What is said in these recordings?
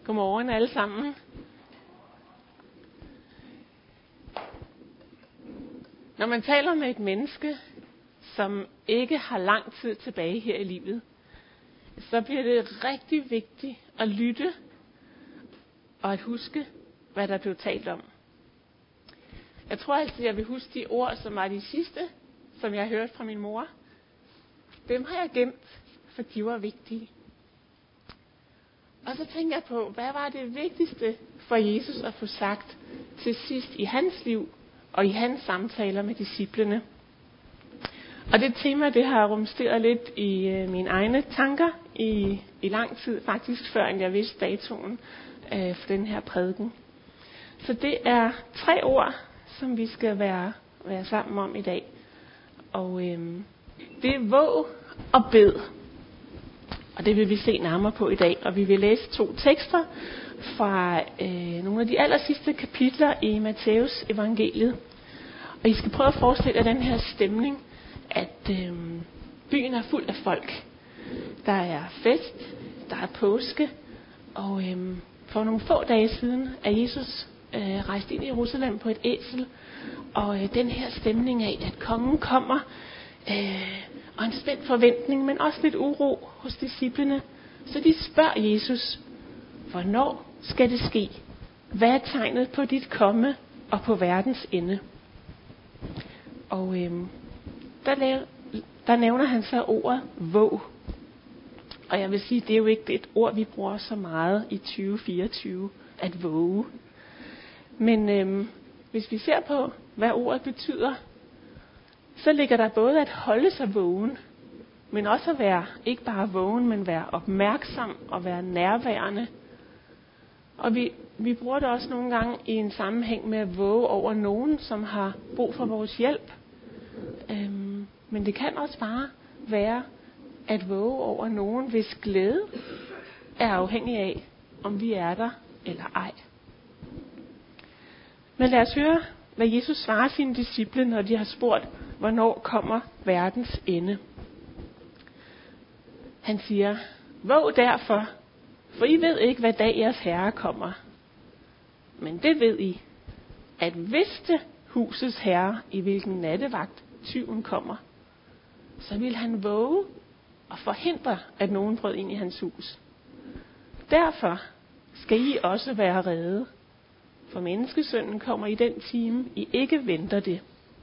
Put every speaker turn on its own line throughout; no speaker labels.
Godmorgen alle sammen. Når man taler med et menneske, som ikke har lang tid tilbage her i livet, så bliver det rigtig vigtigt at lytte og at huske, hvad der blev talt om. Jeg tror altid, jeg vil huske de ord, som var de sidste, som jeg hørte fra min mor. Dem har jeg gemt, for de var vigtige. Og så tænker jeg på, hvad var det vigtigste for Jesus at få sagt til sidst i hans liv og i hans samtaler med disciplene. Og det tema, det har rumsteret lidt i mine egne tanker i lang tid, faktisk før end jeg vidste datoen for den her prædiken. Så det er 3 ord, som vi skal være sammen om i dag. Og det er våg og bed. Og det vil vi se nærmere på i dag. Og vi vil læse 2 tekster fra nogle af de allersidste kapitler i Matthæus evangeliet. Og I skal prøve at forestille jer den her stemning, at byen er fuld af folk. Der er fest, der er påske, og for nogle få dage siden er Jesus rejst ind i Jerusalem på et æsel. Og den her stemning af, at kongen kommer, og en spændt forventning, men også lidt uro hos disciplene. Så de spørger Jesus, hvornår skal det ske? Hvad er tegnet på dit komme og på verdens ende? Og der nævner han så ordet våg. Og jeg vil sige, det er jo ikke et ord, vi bruger så meget i 2024, at våge. Men hvis vi ser på, hvad ordet betyder, så ligger der både at holde sig vågen, men også at være ikke bare vågen, men være opmærksom og være nærværende. Og vi bruger det også nogle gange i en sammenhæng med at våge over nogen, som har brug for vores hjælp. Men det kan også bare være at våge over nogen, hvis glæde er afhængig af, om vi er der eller ej. Men lad os høre, hvad Jesus svarer sine disciple, når de har spurgt, hvornår kommer verdens ende. Han siger, våg derfor, for I ved ikke, hvad dag jeres herre kommer. Men det ved I, at vidste husets herre, i hvilken nattevagt tyven kommer, så vil han våge og forhindre, at nogen brød ind i hans hus. Derfor skal I også være rede, for menneskesønnen kommer i den time, I ikke venter det.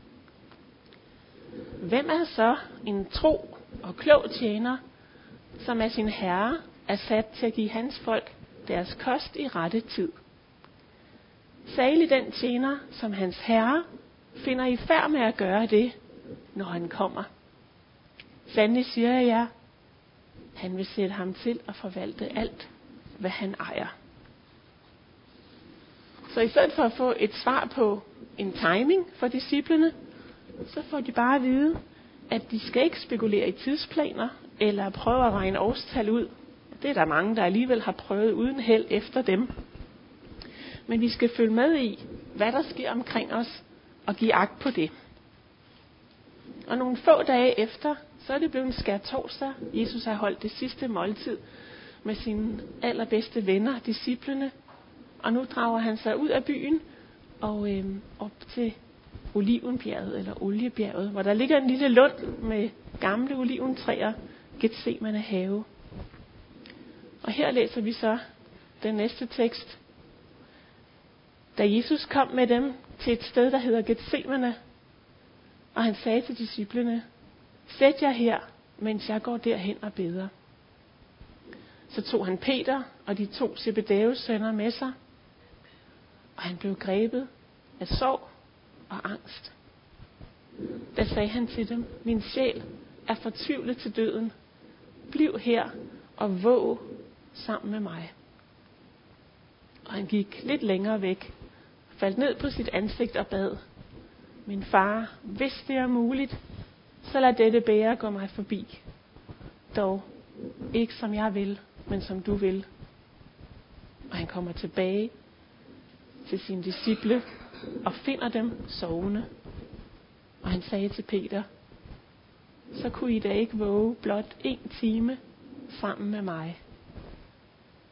Hvem er så en tro og klog tjener, som af sin herre er sat til at give hans folk deres kost i rette tid? Salig den tjener, som hans herre finder i færd med at gøre det, når han kommer. Sandelig siger jeg jer, han vil sætte ham til at forvalte alt, hvad han ejer. Så i stedet for at få et svar på en timing for disciplene, så får de bare at vide, at de skal ikke spekulere i tidsplaner, eller prøve at regne årstal ud. Det er der mange, der alligevel har prøvet uden held efter dem. Men vi skal følge med i, hvad der sker omkring os, og give agt på det. Og nogle få dage efter, så er det blevet en skærtorsdag. Jesus har holdt det sidste måltid med sine allerbedste venner, disciplene. Og nu drager han sig ud af byen og op til Olivenbjerget eller Oliebjerget, hvor der ligger en lille lund med gamle oliventræer, Getsemane have. Og her læser vi så den næste tekst. Da Jesus kom med dem til et sted, der hedder Getsemane, og han sagde til disciplene, sæt jer her, mens jeg går derhen og beder. Så tog han Peter og de 2 Zebedeus sønner med sig, og han blev grebet af sorg og angst. Da sagde han til dem, min sjæl er fortvivlet til døden. Bliv her og våg sammen med mig. Og han gik lidt længere væk, faldt ned på sit ansigt og bad, min far, hvis det er muligt, så lad dette bæger gå mig forbi. Dog ikke som jeg vil, men som du vil. Og han kommer tilbage til sine disciple og finder dem sovende. Og han sagde til Peter, så kunne I da ikke våge blot 1 time sammen med mig.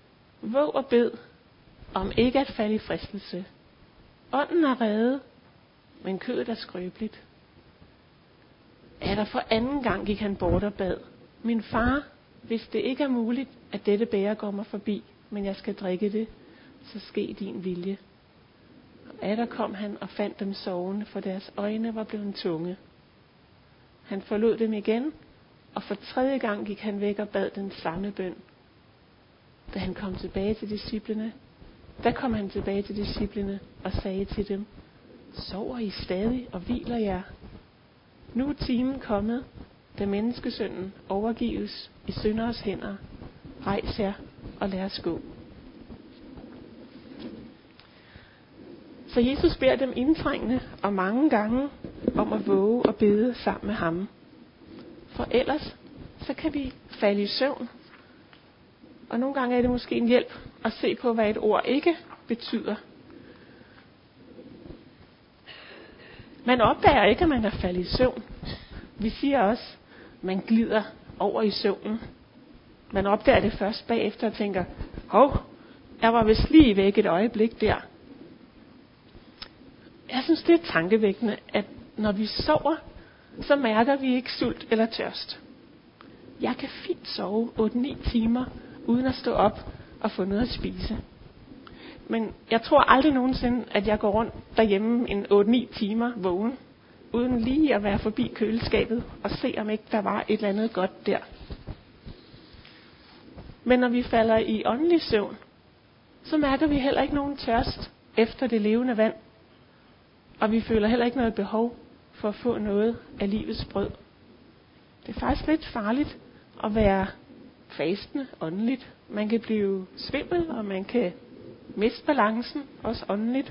Våg og bed om ikke at falde i fristelse. Ånden er rede, men kødet er skrøbeligt. Atter for anden gang gik han bort og bad. Min far, hvis det ikke er muligt, at dette bæger går mig forbi, men jeg skal drikke det, så ske din vilje. Og atter kom han og fandt dem sovende, for deres øjne var blevet tunge. Han forlod dem igen, og for tredje gang gik han væk og bad den samme bøn. Da kom han tilbage til disciplene og sagde til dem, sover I stadig og hviler jer? Nu er timen kommet, da menneskesønnen overgives i synderes hænder. Rejs jer og lad os gå. Så Jesus beder dem indtrængende og mange gange om at våge og bede sammen med ham. For ellers så kan vi falde i søvn. Og nogle gange er det måske en hjælp at se på, hvad et ord ikke betyder. Man opdager ikke, at man er faldet i søvn. Vi siger også, at man glider over i søvnen. Man opdager det først bagefter og tænker, hov, jeg var vist lige væk et øjeblik der. Jeg synes, det er tankevækkende, at når vi sover, så mærker vi ikke sult eller tørst. Jeg kan fint sove 8-9 timer, uden at stå op og få noget at spise. Men jeg tror aldrig nogensinde, at jeg går rundt derhjemme en 8-9 timer vågen, uden lige at være forbi køleskabet og se, om ikke der var et eller andet godt der. Men når vi falder i åndelig søvn, så mærker vi heller ikke nogen tørst efter det levende vand, og vi føler heller ikke noget behov for at få noget af livets brød. Det er faktisk lidt farligt at være fastende åndeligt. Man kan blive svimmel, og man kan miste balancen, også åndeligt.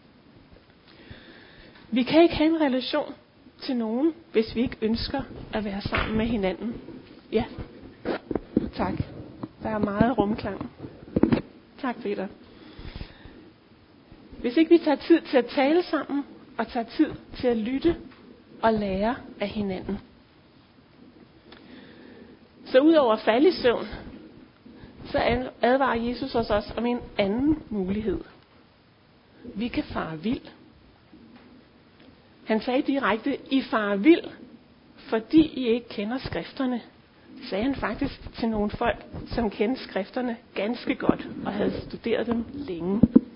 Vi kan ikke have en relation til nogen, hvis vi ikke ønsker at være sammen med hinanden. Ja, tak. Der er meget rumklang. Tak, Peter. Hvis ikke vi tager tid til at tale sammen, og tager tid til at lytte og lære af hinanden. Så udover at falde i søvn, så advarer Jesus os også om en anden mulighed. Vi kan fare vild. Han sagde direkte, I farer vild, fordi I ikke kender skrifterne. Sagde han faktisk til nogle folk, som kendte skrifterne ganske godt og havde studeret dem længe.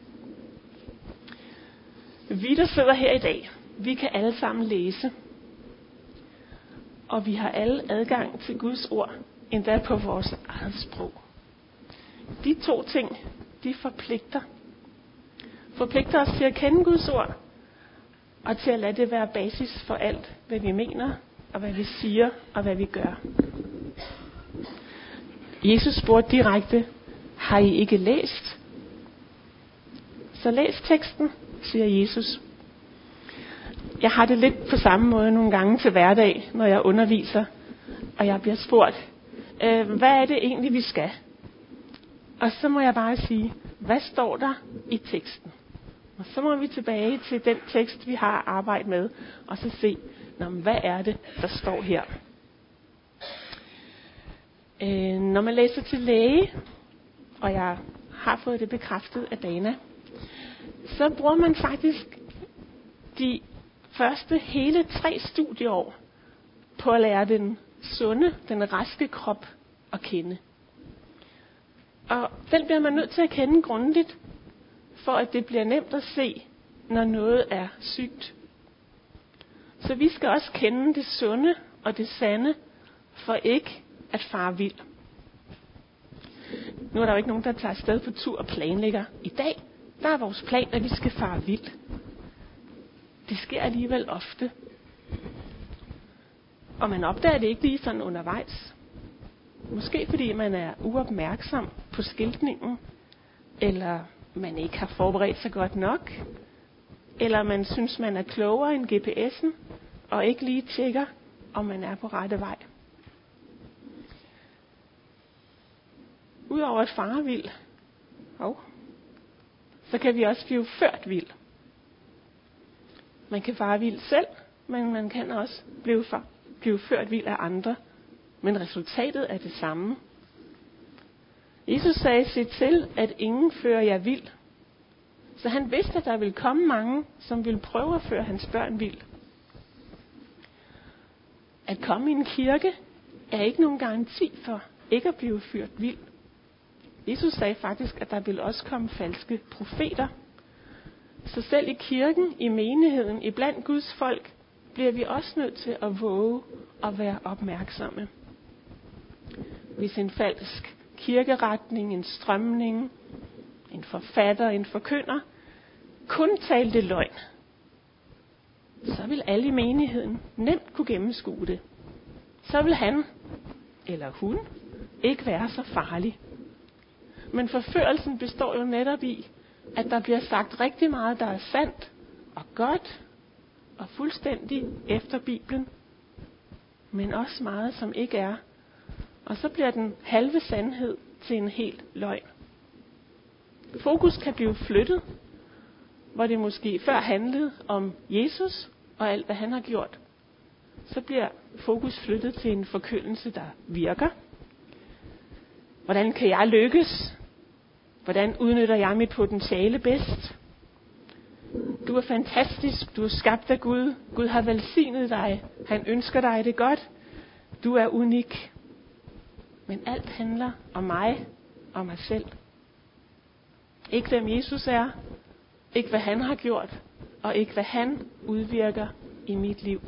Vi, der sidder her i dag, vi kan alle sammen læse. Og vi har alle adgang til Guds ord, endda på vores eget sprog. De to ting, de forpligter. Forpligter os til at kende Guds ord, og til at lade det være basis for alt, hvad vi mener, og hvad vi siger, og hvad vi gør. Jesus spurgte direkte, har I ikke læst? Så læs teksten, siger Jesus. Jeg har det lidt på samme måde nogle gange til hverdag, når jeg underviser, og jeg bliver spurgt, hvad er det egentlig, vi skal? Og så må jeg bare sige, hvad står der i teksten? Og så må vi tilbage til den tekst, vi har arbejdet med, og så se, hvad er det, der står her? Når man læser til læge, og jeg har fået det bekræftet af Dana, så bruger man faktisk de første hele 3 studieår på at lære den sunde, den raske krop at kende. Og den bliver man nødt til at kende grundigt, for at det bliver nemt at se, når noget er sygt. Så vi skal også kende det sunde og det sande, for ikke at fare vild. Nu er der jo ikke nogen, der tager afsted på tur og planlægger. I dag, der er vores plan, at vi skal fare vild. Det sker alligevel ofte. Og man opdager det ikke lige sådan undervejs. Måske fordi man er uopmærksom på skiltningen, eller man ikke har forberedt sig godt nok, eller man synes, man er klogere end GPS'en, og ikke lige tjekker, om man er på rette vej. Udover at fare vild, så kan vi også blive ført vild. Man kan fare vild selv, men man kan også blive ført vild af andre. Men resultatet er det samme. Jesus sagde, se til, at ingen fører jer vild. Så han vidste, at der ville komme mange, som ville prøve at føre hans børn vild. At komme i en kirke er ikke nogen garanti for ikke at blive ført vild. Jesus sagde faktisk, at der ville også komme falske profeter. Så selv i kirken, i menigheden, i blandt Guds folk, bliver vi også nødt til at våge og være opmærksomme. Hvis en falsk kirkeretning, en strømning, en forfatter, en forkynder, kun talte løgn, så vil alle i menigheden nemt kunne gennemskue det. Så vil han eller hun ikke være så farlig. Men forførelsen består jo netop i, at der bliver sagt rigtig meget, der er sandt og godt og fuldstændig efter Bibelen, men også meget, som ikke er. Og så bliver den halve sandhed til en hel løgn. Fokus kan blive flyttet, hvor det måske før handlede om Jesus og alt, hvad han har gjort. Så bliver fokus flyttet til en forkyndelse, der virker. Hvordan kan jeg lykkes? Hvordan udnytter jeg mit potentiale bedst? Du er fantastisk. Du er skabt af Gud. Gud har velsignet dig. Han ønsker dig det godt. Du er unik. Men alt handler om mig og mig selv. Ikke hvem Jesus er. Ikke hvad han har gjort. Og ikke hvad han udvirker i mit liv.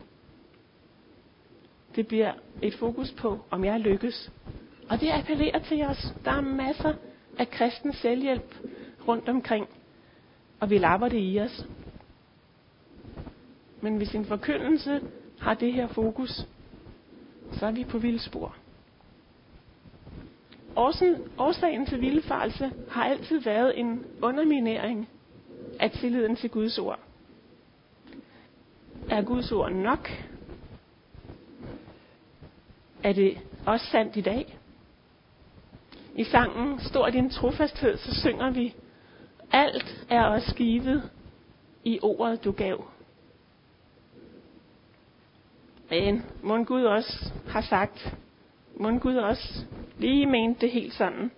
Det bliver et fokus på, om jeg lykkes. Og det appellerer til os. Der er masser af kristen selvhjælp rundt omkring. Og vi lapper det i os. Men hvis en forkyndelse har det her fokus, så er vi på vildspor. Årsagen til vildfarelse har altid været en underminering af tilliden til Guds ord. Er Guds ord nok? Er det også sandt i dag? I sangen Stor din trofasthed, så synger vi, alt er os givet i ordet du gav. Men mon Gud også har sagt, mon Gud også lige mente det helt sådan.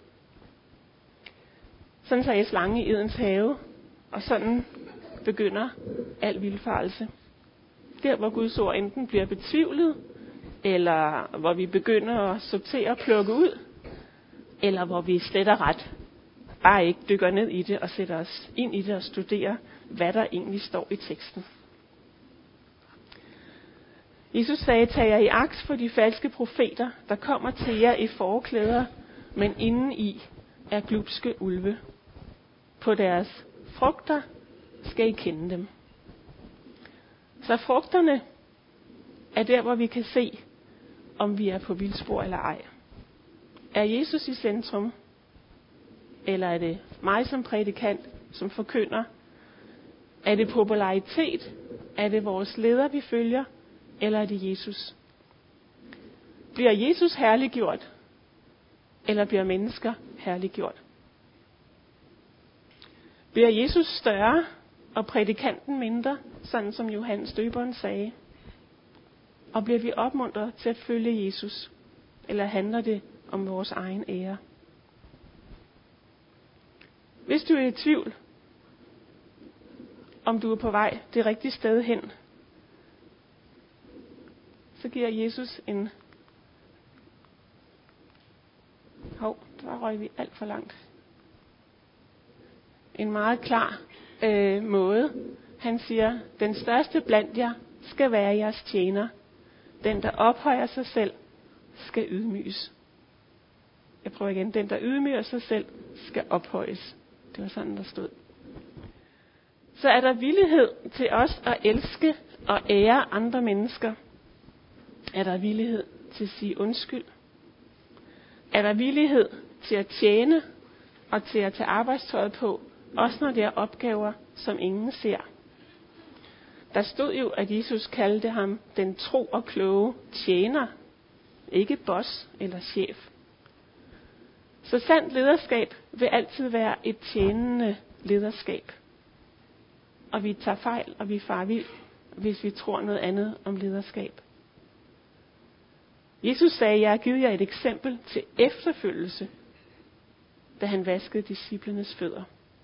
Sådan sagde slangen i Edens have, og sådan begynder al vildfarelse. Der hvor Guds ord enten bliver betvivlet, eller hvor vi begynder at sortere og plukke ud, eller hvor vi slet og ret bare ikke dykker ned i det og sætter os ind i det og studerer, hvad der egentlig står i teksten. Jesus sagde, tag jer i agt for de falske profeter, der kommer til jer i forklæder, men indeni er glubske ulve. På deres frugter skal I kende dem. Så frugterne er der, hvor vi kan se, om vi er på vildspor eller ej. Er Jesus i centrum? Eller er det mig som prædikant, som forkynder? Er det popularitet? Er det vores leder, vi følger? Eller er det Jesus? Bliver Jesus herliggjort? Eller bliver mennesker herliggjort? Bliver Jesus større og prædikanten mindre, sådan som Johannes Døberen sagde? Og bliver vi opmuntret til at følge Jesus? Eller handler det om vores egen ære? Hvis du er i tvivl, om du er på vej det rigtige sted hen, så giver Jesus en... der røg vi alt for langt. En meget klar måde. Han siger, den største blandt jer skal være jeres tjener. Den, der ophøjer sig selv, skal ydmyges. Jeg prøver igen. Den, der ydmyger sig selv, skal ophøjes. Det var sådan, der stod. Så er der villighed til os at elske og ære andre mennesker. Er der villighed til at sige undskyld? Er der villighed til at tjene og til at tage arbejdstøjet på, også når det er opgaver, som ingen ser? Der stod jo, at Jesus kaldte ham den tro og kloge tjener, ikke boss eller chef. Så sandt lederskab vil altid være et tjenende lederskab. Og vi tager fejl, og vi farer vild, hvis vi tror noget andet om lederskab. Jesus sagde, jeg har givet jer et eksempel til efterfølgelse. da han vaskede disciplenes fødder.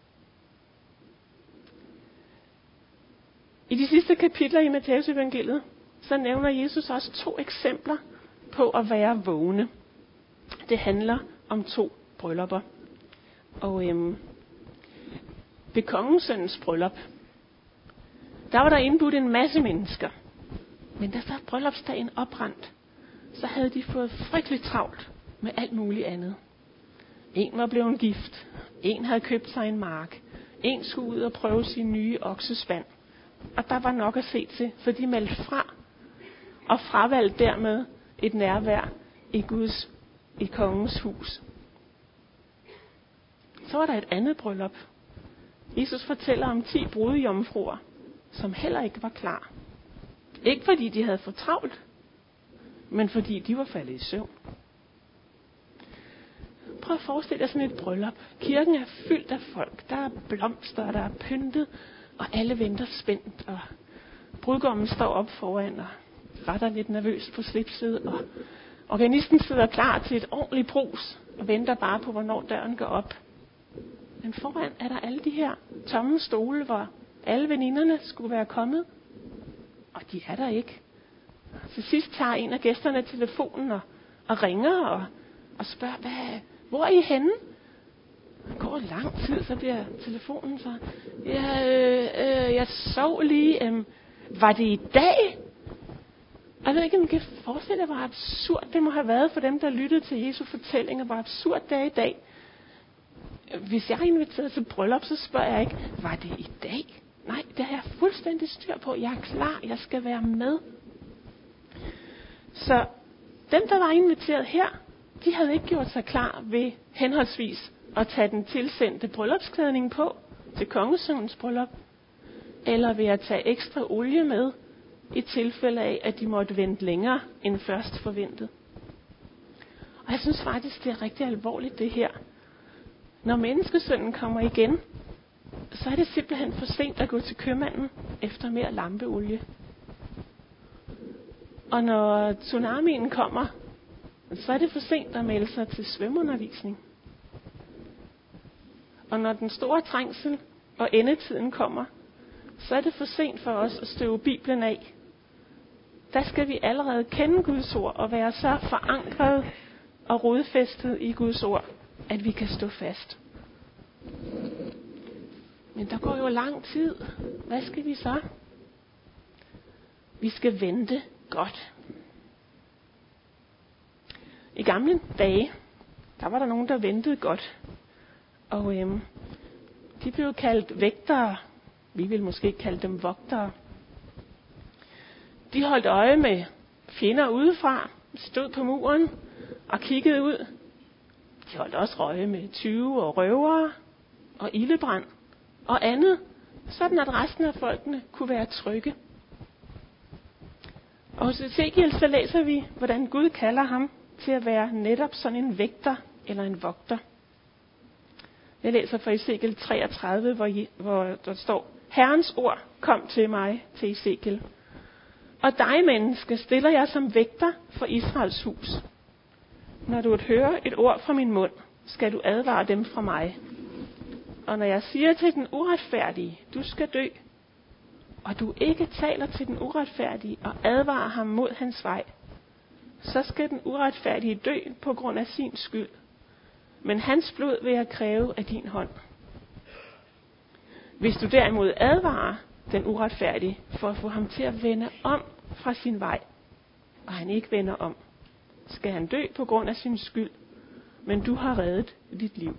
I de sidste kapitler i Matthæus evangeliet, så nævner Jesus også 2 eksempler på at være vågne. Det handler om 2 bryllupper. Og ved kongesønnens bryllup, der var der indbudt en masse mennesker. Men da så bryllupsdagen oprandt, så havde de fået frygteligt travlt med alt muligt andet. En var blevet gift. En havde købt sig en mark. En skulle ud og prøve sin nye oksespand. Og der var nok at se til, for de meldte fra. Og fravalgte dermed et nærvær i kongens hus. Så var der et andet bryllup. Jesus fortæller om 10 brudejomfruer, som heller ikke var klar. Ikke fordi de havde for travlt, men fordi de var faldet i søvn. Prøv at forestille dig sådan et bryllup. Kirken er fyldt af folk. Der er blomster, der er pyntet, og alle venter spændt. Og brudgommen står op foran og retter lidt nervøst på slipset. Og organisten sidder klar til et ordentligt brus og venter bare på, hvornår døren går op. Men foran er der alle de her tomme stole, hvor alle veninderne skulle være kommet. Og de er der ikke. Til sidst tager en af gæsterne telefonen og ringer og spørger, hvor er I henne? Det går lang tid, så bliver telefonen så, jeg sov lige, var det i dag? Og jeg ved ikke, om I kan forestille jer, hvor absurd det må have været for dem, der lyttede til Jesu fortællinger, hvor absurd det er i dag. Hvis jeg er inviteret til bryllup, så spørger jeg ikke, var det i dag? Nej, det har jeg fuldstændig styr på. Jeg er klar, jeg skal være med. Så dem, der var inviteret her, de havde ikke gjort sig klar ved henholdsvis at tage den tilsendte bryllupsklædning på til kongesønnens bryllup, eller ved at tage ekstra olie med, i tilfælde af, at de måtte vente længere end først forventet. Og jeg synes faktisk, det er rigtig alvorligt det her. Når menneskesønnen kommer igen, så er det simpelthen for sent at gå til købmanden efter mere lampeolie. Og når tsunamien kommer, så er det for sent at melde sig til svømmeundervisning. Og når den store trængsel og endetiden kommer, så er det for sent for os at støve Bibelen af. Der skal vi allerede kende Guds ord og være så forankret og rodfæstet i Guds ord, at vi kan stå fast. Men der går jo lang tid. Hvad skal vi så? Vi skal vente godt. I gamle dage, der var der nogen, der ventede godt. Og de blev kaldt vægtere. Vi vil måske kalde dem vogtere. De holdt øje med fjender udefra, stod på muren og kiggede ud. De holdt også øje med tyve og røvere og ildebrand og andet, sådan at resten af folkene kunne være trygge. Og hos Ezekiel så læser vi, hvordan Gud kalder ham til at være netop sådan en vægter eller en vogter. Jeg læser fra Ezekiel 33, hvor der står, Herrens ord kom til mig, til Ezekiel. Og dig, menneske, stiller jeg som vægter for Israels hus. Når du hører et ord fra min mund, skal du advare dem fra mig. Og når jeg siger til den uretfærdige, du skal dø, og du ikke taler til den uretfærdige og advarer ham mod hans vej, så skal den uretfærdige dø på grund af sin skyld. Men hans blod vil jeg kræve af din hånd. Hvis du derimod advarer den uretfærdige for at få ham til at vende om fra sin vej, og han ikke vender om, skal han dø på grund af sin skyld, men du har reddet dit liv.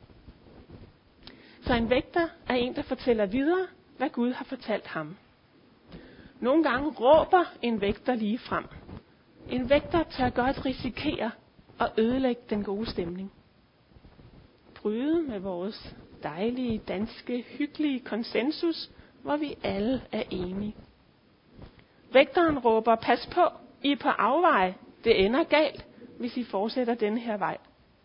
Så en vægter er en, der fortæller videre, hvad Gud har fortalt ham. Nogle gange råber en vægter lige frem. En vægter tør godt risikere at ødelægge den gode stemning. Bryde med vores dejlige, danske, hyggelige konsensus, hvor vi alle er enige. Vægteren råber, pas på, I er på afveje. Det ender galt, hvis I fortsætter den her vej.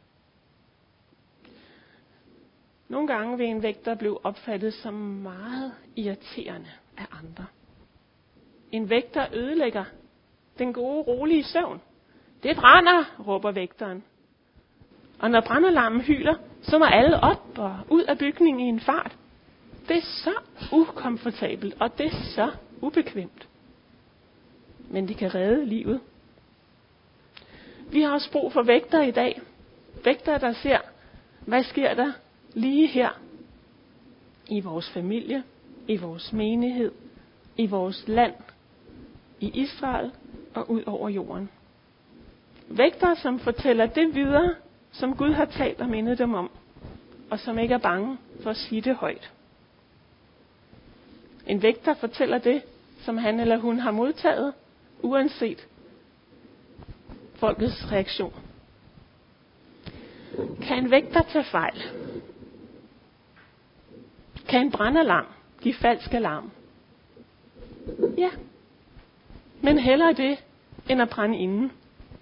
Nogle gange vil en vægter blive opfattet som meget irriterende af andre. En vægter ødelægger den gode, rolige søvn. Det brænder, råber vægteren. Og når brandalarmen hyler, så må alle op og ud af bygningen i en fart. Det er så ukomfortabelt, og det er så ubekvemt. Men det kan redde livet. Vi har også brug for vægtere i dag. Vægtere, der ser, hvad sker der lige her i vores familie, i vores menighed, i vores land, i Israel og ud over jorden. Vægtere, som fortæller det videre, som Gud har talt og mindet dem om, og som ikke er bange for at sige det højt. En vægter fortæller det, som han eller hun har modtaget, uanset folkets reaktion. Kan en vægter tage fejl? Kan en brandalarm give falsk alarm? Ja, men hellere det, end at brænde inden.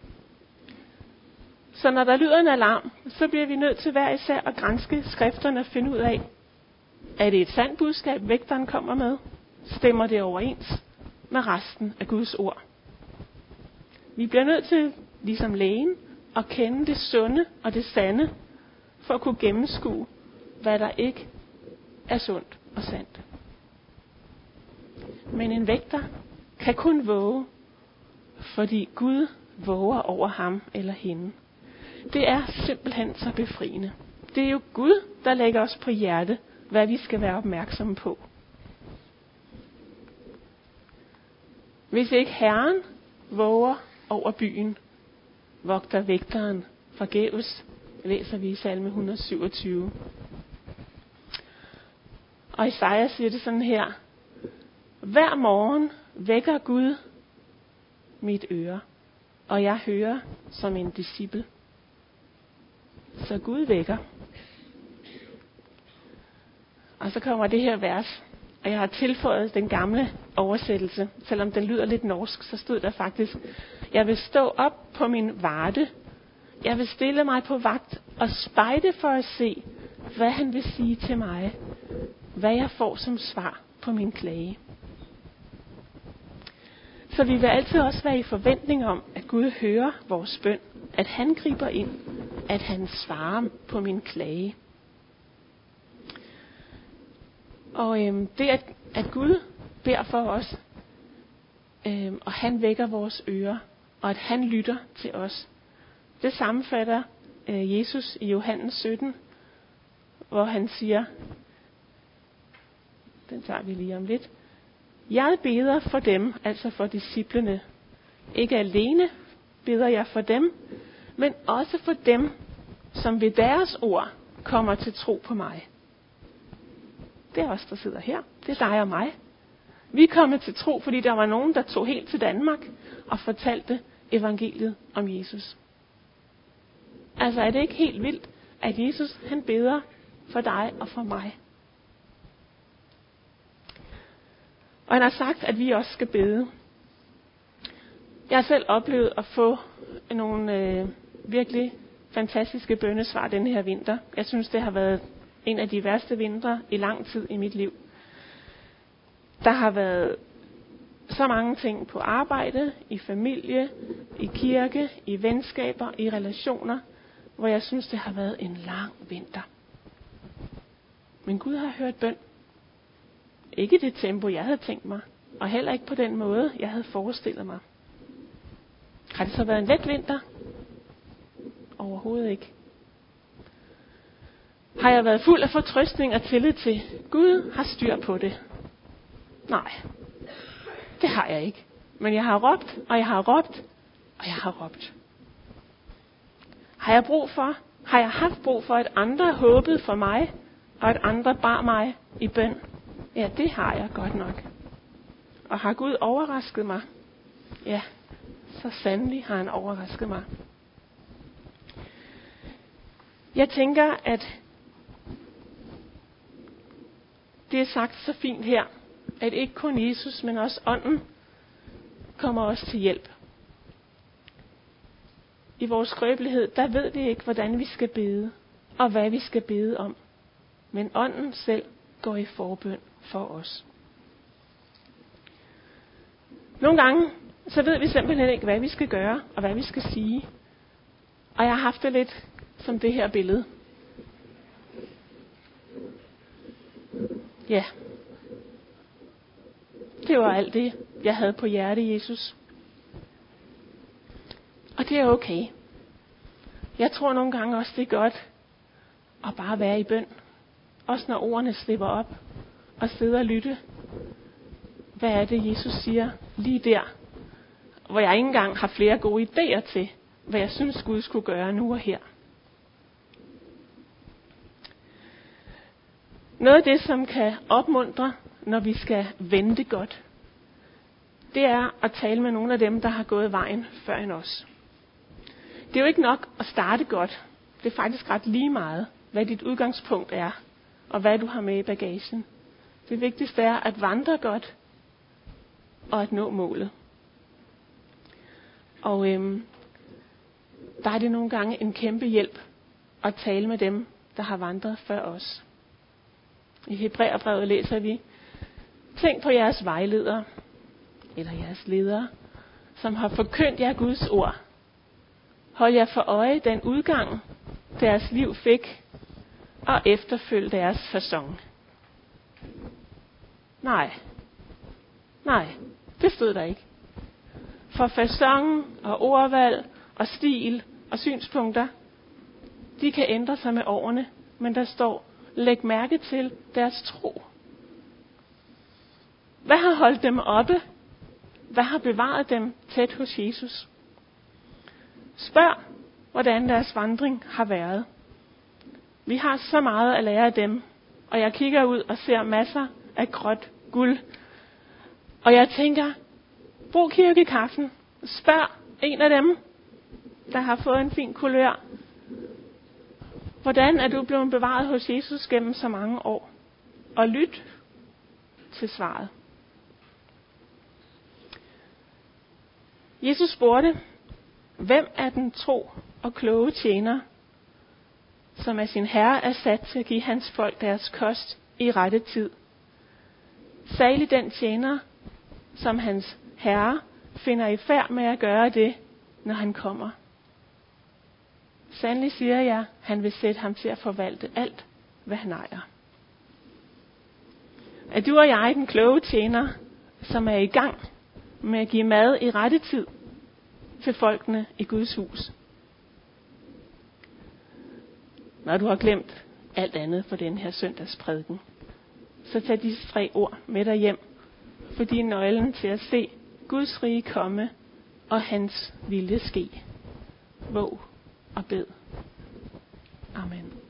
Så når der lyder en alarm, så bliver vi nødt til hver især at granske skrifterne og finde ud af, er det et sandt budskab, vægteren kommer med? Stemmer det overens med resten af Guds ord? Vi bliver nødt til, ligesom lægen, at kende det sunde og det sande, for at kunne gennemskue, hvad der ikke er sundt og sandt. Men en vægter kan kun våge, fordi Gud våger over ham eller hende. Det er simpelthen så befriende. Det er jo Gud, der lægger os på hjerte, hvad vi skal være opmærksomme på. Hvis ikke Herren våger over byen, vogter vægteren forgæves, læser vi i salme 127. Og Jesaja siger det sådan her: hver morgen vækker Gud mit øre, og jeg hører som en disciple. Så Gud vækker. Og så kommer det her vers, og jeg har tilføjet den gamle oversættelse. Selvom den lyder lidt norsk, så stod der faktisk: jeg vil stå op på min varde. Jeg vil stille mig på vagt og spejde for at se, hvad han vil sige til mig. Hvad jeg får som svar på min klage. Så vi vil altid også være i forventning om, at Gud hører vores bøn. At han griber ind. At han svarer på min klage. Og det at Gud beder for os, og han vækker vores ører, og at han lytter til os. Det sammenfatter Jesus i Johannes 17, hvor han siger, den tager vi lige om lidt: jeg beder for dem, altså for disciplene. Ikke alene beder jeg for dem, men også for dem, som ved deres ord kommer til tro på mig. Det er os, der sidder her. Det er dig og mig. Vi er kommet til tro, fordi der var nogen, der tog helt til Danmark og fortalte evangeliet om Jesus. Altså er det ikke helt vildt, at Jesus han beder for dig og for mig? Og han har sagt, at vi også skal bede. Jeg har selv oplevet at få nogle virkelig fantastiske bønnesvar denne her vinter. Jeg synes, det har været en af de værste vintre i lang tid i mit liv. Der har været så mange ting på arbejde, i familie, i kirke, i venskaber, i relationer, hvor jeg synes, det har været en lang vinter. Men Gud har hørt bøn. Ikke i det tempo, jeg havde tænkt mig, og heller ikke på den måde, jeg havde forestillet mig. Har det så været en let vinter? Overhovedet ikke. Har jeg været fuld af fortrøstning og tillid til, Gud har styr på det? Nej, det har jeg ikke. Men jeg har råbt, og jeg har råbt, og jeg har råbt. Har jeg haft brug for, at andre håbede for mig, og at andre bar mig i bøn? Ja, det har jeg godt nok. Og har Gud overrasket mig? Ja, så sandelig har han overrasket mig. Jeg tænker, at det er sagt så fint her, at ikke kun Jesus, men også ånden kommer os til hjælp. I vores skrøbelighed, der ved vi ikke, hvordan vi skal bede, og hvad vi skal bede om. Men ånden selv går i forbøn for os. Nogle gange, så ved vi simpelthen ikke, hvad vi skal gøre, og hvad vi skal sige. Og jeg har haft det lidt som det her billede. Ja. Det var alt det, jeg havde på hjerte, Jesus. Og det er okay. Jeg tror nogle gange også, det er godt at bare være i bøn. Også når ordene slipper op. Og sidde og lytte. Hvad er det, Jesus siger lige der? Hvor jeg ikke engang har flere gode idéer til, hvad jeg synes, Gud skulle gøre nu og her. Noget af det, som kan opmuntre, når vi skal vente godt, det er at tale med nogle af dem, der har gået vejen før end os. Det er jo ikke nok at starte godt. Det er faktisk ret lige meget, hvad dit udgangspunkt er, og hvad du har med i bagagen. Det vigtigste er at vandre godt, og at nå målet. Og der er det nogle gange en kæmpe hjælp at tale med dem, der har vandret før os. I Hebræerbrevet læser vi: Tænk på jeres vejledere, eller jeres ledere, som har forkyndt jer Guds ord. Hold jer for øje den udgang, deres liv fik, og efterfølg deres facon. Nej, det stod der ikke. For facon og ordvalg og stil og synspunkter, de kan ændre sig med årene, men der står: læg mærke til deres tro. Hvad har holdt dem oppe? Hvad har bevaret dem tæt hos Jesus? Spørg, hvordan deres vandring har været. Vi har så meget at lære af dem, og jeg kigger ud og ser masser af gråt guld. Og jeg tænker, brug kirkekaffen. Spørg en af dem, der har fået en fin kulør. Hvordan er du blevet bevaret hos Jesus gennem så mange år? Og lyt til svaret. Jesus spurgte, hvem er den tro og kloge tjener, som af sin herre er sat til at give hans folk deres kost i rette tid? Salig den tjener, som hans herre finder i færd med at gøre det, når han kommer. Sandelig siger jeg, han vil sætte ham til at forvalte alt, hvad han ejer. Er du og jeg den kloge tjener, som er i gang med at give mad i rette tid til folkene i Guds hus? Når du har glemt alt andet for den her søndagsprædiken, så tag disse 3 ord med dig hjem, fordi nøglen til at se Guds rige komme og hans vilje ske. Våg og bed. Amen.